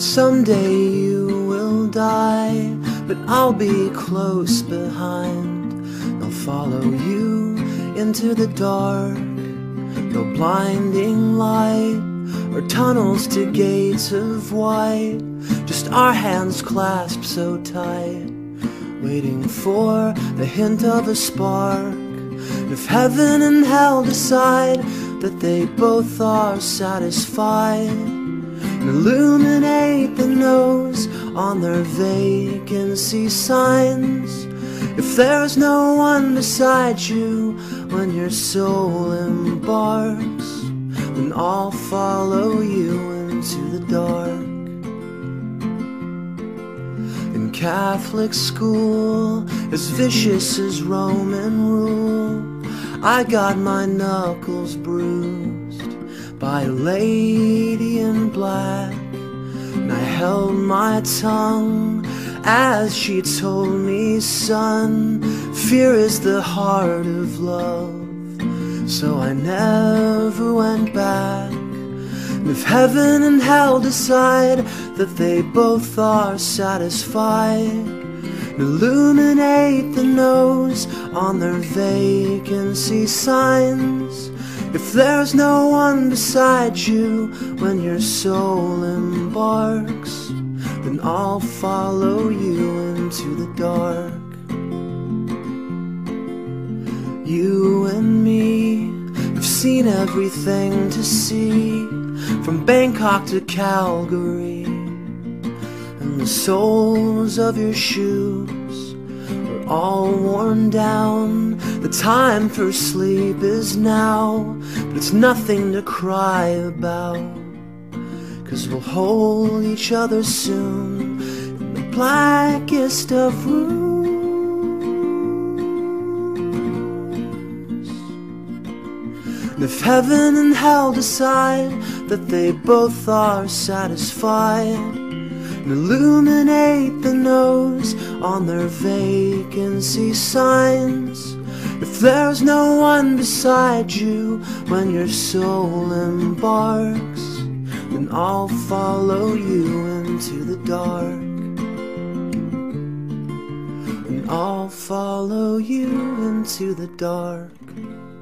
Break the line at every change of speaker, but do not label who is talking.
Someday you will die, but I'll be close behind. I'll follow you into the dark. No blinding light or tunnels to gates of white, just our hands clasped so tight, waiting for the hint of a spark. If heaven and hell decide that they both are satisfied, and illuminate the nose on their vacancy signs. If there's no one beside you when your soul embarks, then I'll follow you into the dark. In Catholic school, as vicious as Roman rule, I got my knuckles bruised by a lady in black, and I held my tongue as she told me, son, fear is the heart of love. So I never went back. And if heaven and hell decide that they both are satisfied, illuminate the nose on their vacancy signs. If there's no one beside you when your soul embarks, then I'll follow you into the dark. You and me have seen everything to see, from Bangkok to Calgary, and the soles of your shoes are all worn down. The time for sleep is now, but it's nothing to cry about, 'cause we'll hold each other soon in the blackest of rooms. And if heaven and hell decide that they both are satisfied, and illuminate the nose on their vacancy signs. If there's no one beside you when your soul embarks, then I'll follow you into the dark. And I'll follow you into the dark.